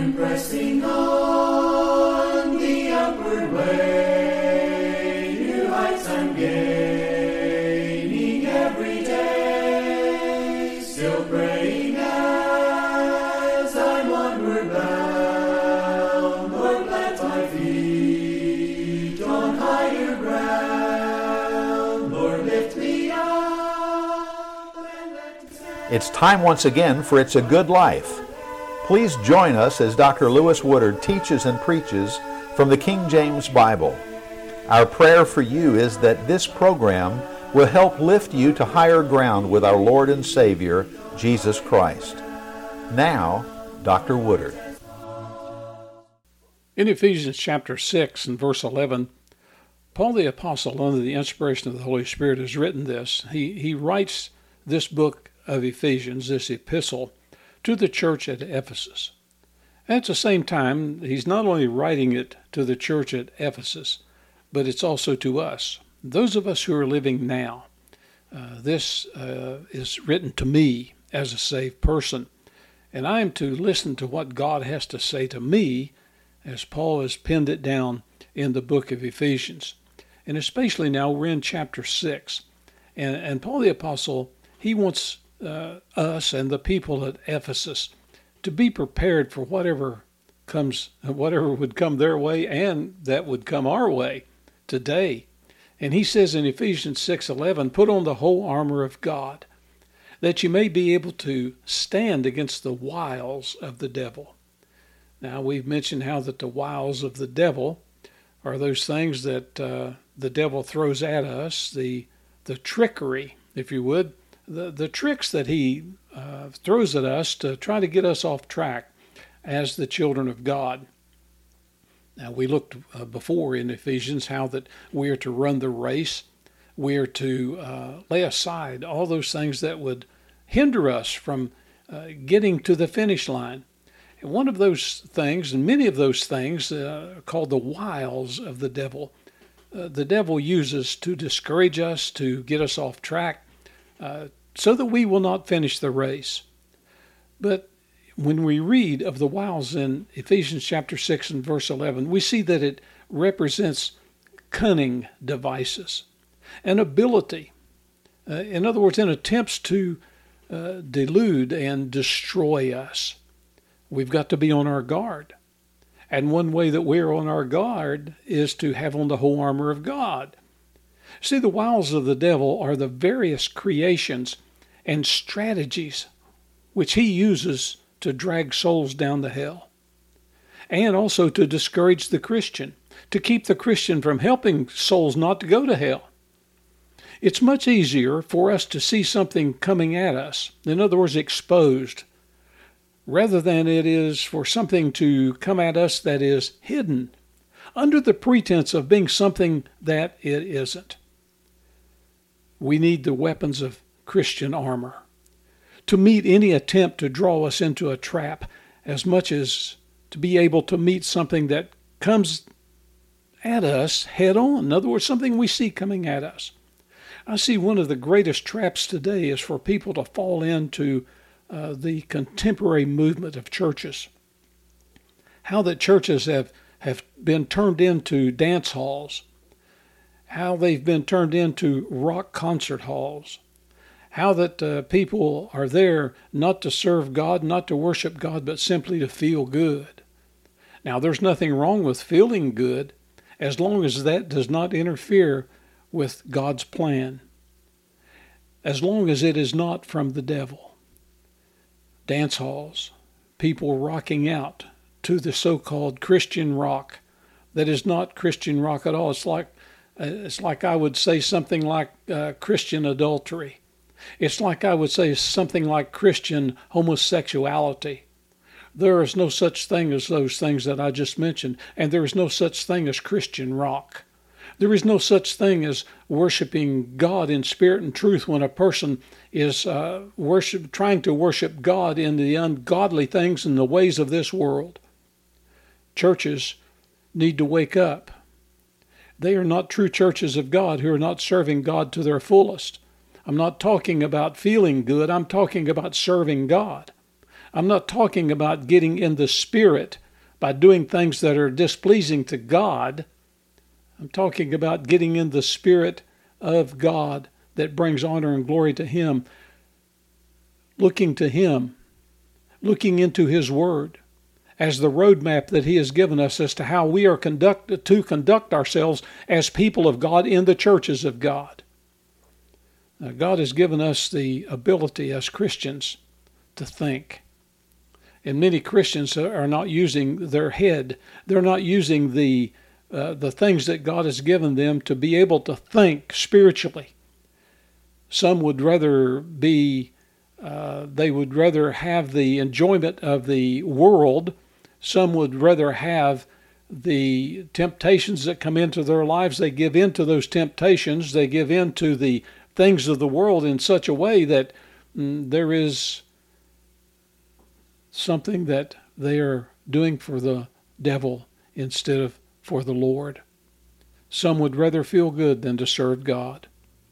pressing on the upward way, new heights I'm gaining every day, still praying as I'm onward bound. Lord, plant my feet on higher ground. Lord, lift me up and let me stand. It's time once again for It's a Good Life. Please join us as Dr. Lewis Woodard teaches and preaches from the King James Bible. Our prayer for you is that this program will help lift you to higher ground with our Lord and Savior, Jesus Christ. Now, Dr. Woodard. In Ephesians chapter 6 and verse 11, Paul the Apostle, under the inspiration of the Holy Spirit, has written this. He writes this book of Ephesians, this epistle, to the church at Ephesus. At the same time, he's not only writing it to the church at Ephesus, but it's also to us, those of us who are living now. This is written to me as a saved person, and I am to listen to what God has to say to me as Paul has penned it down in the book of Ephesians. And especially now we're in chapter 6, and Paul the Apostle, he wants us and the people at Ephesus to be prepared for whatever would come their way and that would come our way today. And he says in Ephesians 6:11, put on the whole armor of God, that you may be able to stand against the wiles of the devil. Now, we've mentioned how that the wiles of the devil are those things that the devil throws at us, the trickery, if you would, the tricks that he throws at us to try to get us off track as the children of God. Now, we looked before in Ephesians how that we are to run the race. We are to lay aside all those things that would hinder us from getting to the finish line. And one of those things, and many of those things, are called the wiles of the devil. The devil uses to discourage us, to get us off track, so that we will not finish the race. But when we read of the wiles in Ephesians chapter 6 and verse 11, we see that it represents cunning devices, an ability. In other words, in attempts to delude and destroy us. We've got to be on our guard. And one way that we're on our guard is to have on the whole armor of God. See, the wiles of the devil are the various creations and strategies which he uses to drag souls down to hell, and also to discourage the Christian, to keep the Christian from helping souls not to go to hell. It's much easier for us to see something coming at us, in other words, exposed, rather than it is for something to come at us that is hidden, under the pretense of being something that it isn't. We need the weapons of Christian armor to meet any attempt to draw us into a trap, as much as to be able to meet something that comes at us head on. In other words, something we see coming at us. I see one of the greatest traps today is for people to fall into the contemporary movement of churches. How that churches have been turned into dance halls. How they've been turned into rock concert halls. How that people are there not to serve God, not to worship God, but simply to feel good. Now, there's nothing wrong with feeling good as long as that does not interfere with God's plan. As long as it is not from the devil. Dance halls, people rocking out to the so-called Christian rock that is not Christian rock at all. It's like I would say something like Christian adultery. It's like I would say something like Christian homosexuality. There is no such thing as those things that I just mentioned, and there is no such thing as Christian rock. There is no such thing as worshiping God in spirit and truth when a person is trying to worship God in the ungodly things and the ways of this world. Churches need to wake up. They are not true churches of God who are not serving God to their fullest. I'm not talking about feeling good. I'm talking about serving God. I'm not talking about getting in the Spirit by doing things that are displeasing to God. I'm talking about getting in the Spirit of God that brings honor and glory to Him, looking to Him, looking into His Word as the roadmap that He has given us as to how we are to conduct ourselves as people of God in the churches of God. Now, God has given us the ability as Christians to think. And many Christians are not using their head. They're not using the things that God has given them to be able to think spiritually. Some would rather they would rather have the enjoyment of the world. Some would rather have the temptations that come into their lives. They give in to those temptations. They give in to the things of the world in such a way that there is something that they are doing for the devil instead of for the Lord. Some would rather feel good than to serve God.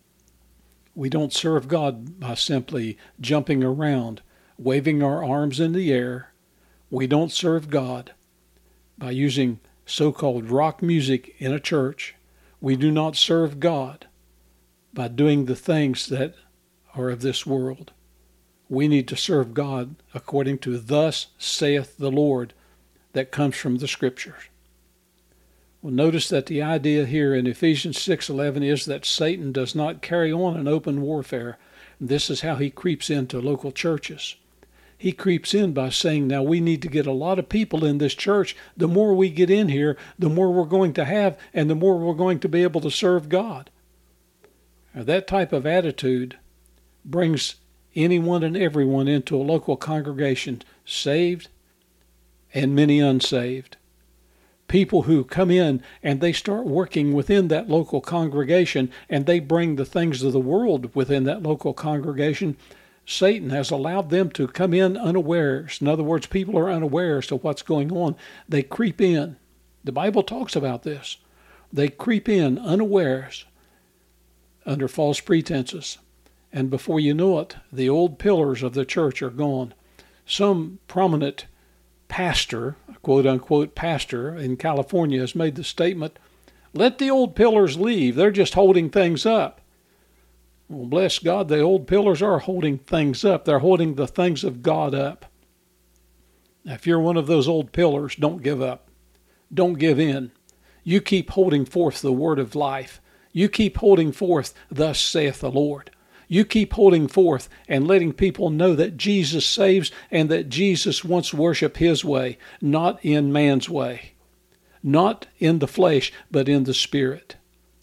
We don't serve God by simply jumping around, waving our arms in the air. We don't serve God by using so-called rock music in a church. We do not serve God by doing the things that are of this world. We need to serve God according to "Thus saith the Lord" that comes from the Scriptures. Well, notice that the idea here in Ephesians 6:11 is that Satan does not carry on an open warfare. This is how he creeps into local churches. He creeps in by saying, now we need to get a lot of people in this church. The more we get in here, the more we're going to have, and the more we're going to be able to serve God. Now, that type of attitude brings anyone and everyone into a local congregation, saved and many unsaved. People who come in and they start working within that local congregation and they bring the things of the world within that local congregation. Satan has allowed them to come in unawares. In other words, people are unaware as to what's going on. They creep in. The Bible talks about this. They creep in unawares under false pretenses. And before you know it, the old pillars of the church are gone. Some prominent pastor, quote-unquote pastor in California, has made the statement, let the old pillars leave. They're just holding things up. Well, bless God, the old pillars are holding things up. They're holding the things of God up. Now, if you're one of those old pillars, don't give up. Don't give in. You keep holding forth the word of life. You keep holding forth, "Thus saith the Lord." You keep holding forth and letting people know that Jesus saves and that Jesus wants worship His way, not in man's way. Not in the flesh, but in the Spirit.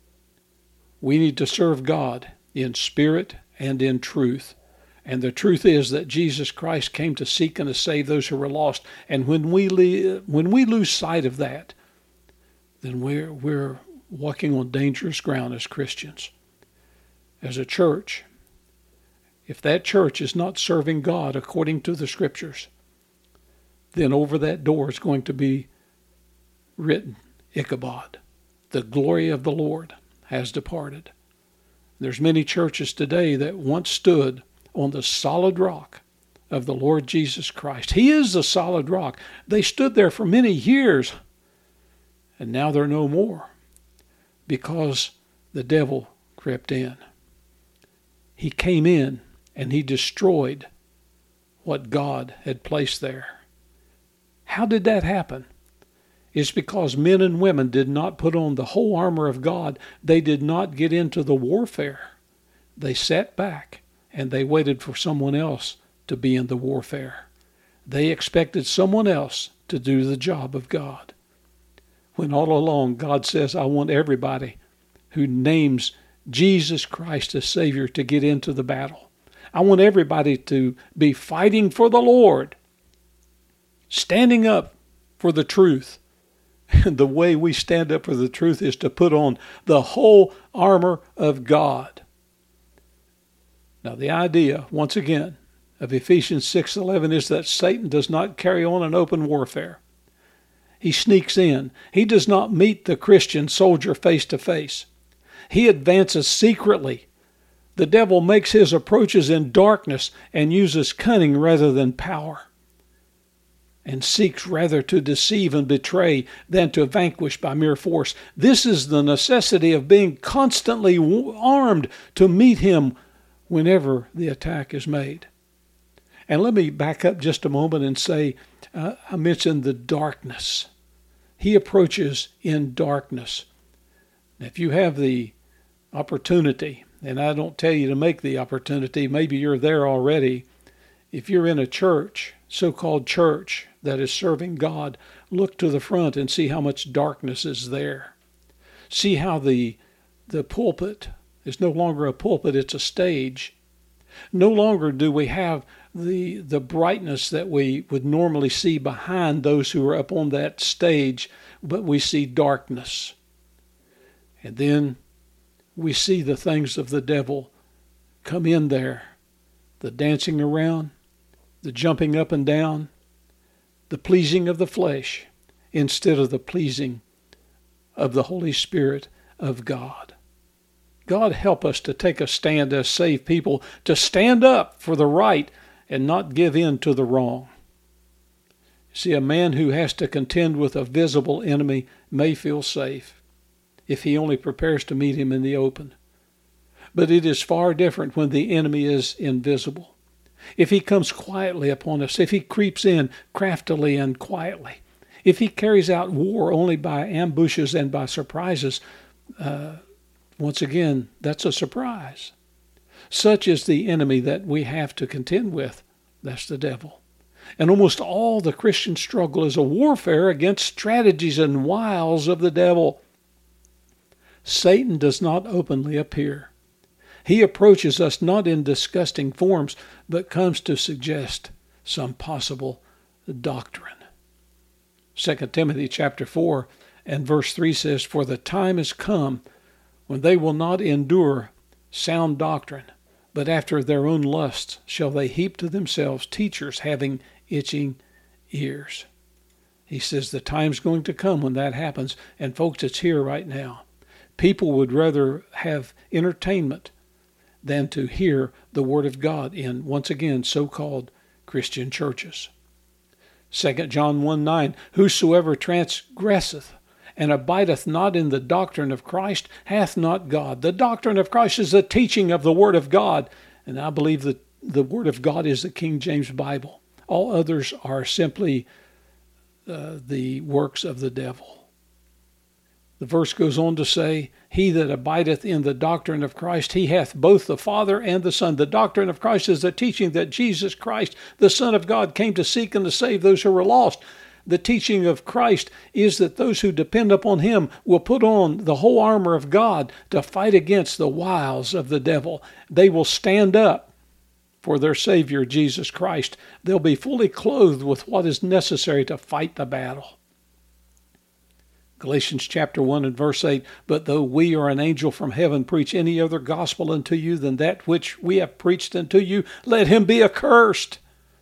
We need to serve God in spirit and in truth. And the truth is that Jesus Christ came to seek and to save those who were lost. And when we lose sight of that, then we're walking on dangerous ground as Christians. As a church, if that church is not serving God according to the Scriptures, then over that door is going to be written, Ichabod, the glory of the Lord has departed. There's many churches today that once stood on the solid rock of the Lord Jesus Christ. He is the solid rock. They stood there for many years, and now they're no more because the devil crept in. He came in and he destroyed what God had placed there. How did that happen? It's because men and women did not put on the whole armor of God. They did not get into the warfare. They sat back and they waited for someone else to be in the warfare. They expected someone else to do the job of God. When all along God says, I want everybody who names Jesus Christ as Savior to get into the battle. I want everybody to be fighting for the Lord, standing up for the truth. And the way we stand up for the truth is to put on the whole armor of God. Now, the idea, once again, of Ephesians 6:11 is that Satan does not carry on an open warfare. He sneaks in. He does not meet the Christian soldier face to face. He advances secretly. The devil makes his approaches in darkness and uses cunning rather than power. and seeks rather to deceive and betray than to vanquish by mere force. This is the necessity of being constantly armed to meet him whenever the attack is made. And let me back up just a moment and say, I mentioned the darkness. He approaches in darkness. If you have the opportunity, and I don't tell you to make the opportunity, maybe you're there already. If you're in a church, so-called church, that is serving God, look to the front and see how much darkness is there. See how the pulpit is no longer a pulpit, it's a stage. No longer do we have the brightness that we would normally see behind those who are up on that stage, but we see darkness. And then we see the things of the devil come in there. The dancing around, the jumping up and down, the pleasing of the flesh instead of the pleasing of the Holy Spirit of God. God help us to take a stand as saved people, to stand up for the right and not give in to the wrong. See, a man who has to contend with a visible enemy may feel safe if he only prepares to meet him in the open. But it is far different when the enemy is invisible. If he comes quietly upon us, if he creeps in craftily and quietly, if he carries out war only by ambushes and by surprises, once again, that's a surprise. Such is the enemy that we have to contend with. That's the devil. And almost all the Christian struggle is a warfare against strategies and wiles of the devil. Satan does not openly appear. He approaches us not in disgusting forms, but comes to suggest some possible doctrine. 2 Timothy chapter 4 and verse 3 says, "For the time is come when they will not endure sound doctrine, but after their own lusts shall they heap to themselves teachers having itching ears." He says the time's going to come when that happens, and folks, it's here right now. People would rather have entertainment than to hear the Word of God in, once again, so-called Christian churches. 2 John 1:9, "Whosoever transgresseth and abideth not in the doctrine of Christ hath not God." The doctrine of Christ is the teaching of the Word of God, and I believe that the Word of God is the King James Bible. All others are simply the works of the devil. The verse goes on to say, "He that abideth in the doctrine of Christ, he hath both the Father and the Son." The doctrine of Christ is the teaching that Jesus Christ, the Son of God, came to seek and to save those who were lost. The teaching of Christ is that those who depend upon him will put on the whole armor of God to fight against the wiles of the devil. They will stand up for their Savior, Jesus Christ. They'll be fully clothed with what is necessary to fight the battle. Galatians chapter 1 and verse 8, "But though we or an angel from heaven preach any other gospel unto you than that which we have preached unto you, let him be accursed."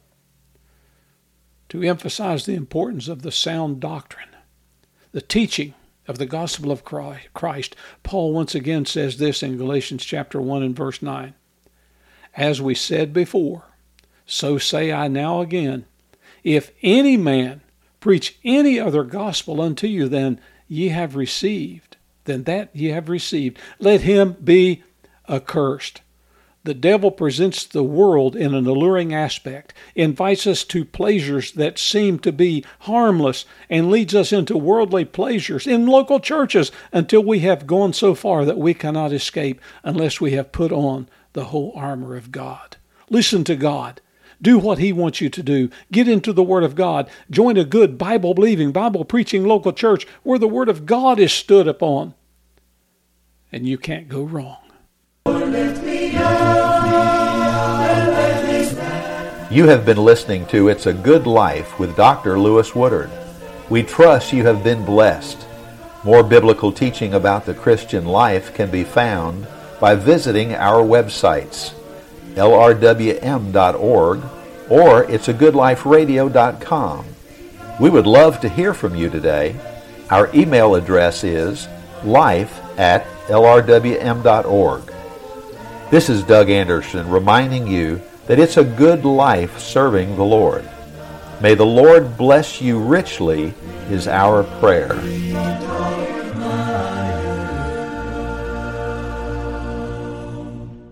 To emphasize the importance of the sound doctrine, the teaching of the gospel of Christ, Paul once again says this in Galatians chapter 1 and verse 9, "As we said before, so say I now again, if any man preach any other gospel unto you than ye have received, let him be accursed." The devil presents the world in an alluring aspect, invites us to pleasures that seem to be harmless, and leads us into worldly pleasures in local churches until we have gone so far that we cannot escape unless we have put on the whole armor of God. Listen to God. Do what he wants you to do. Get into the Word of God. Join a good Bible-believing, Bible-preaching local church where the Word of God is stood upon. And you can't go wrong. You have been listening to It's a Good Life with Dr. Lewis Woodard. We trust you have been blessed. More biblical teaching about the Christian life can be found by visiting our websites, lrwm.org or it'sagoodliferadio.com. We would love to hear from you today. Our email address is life@lrwm.org. This is Doug Anderson reminding you that it's a good life serving the Lord. May the Lord bless you richly is our prayer.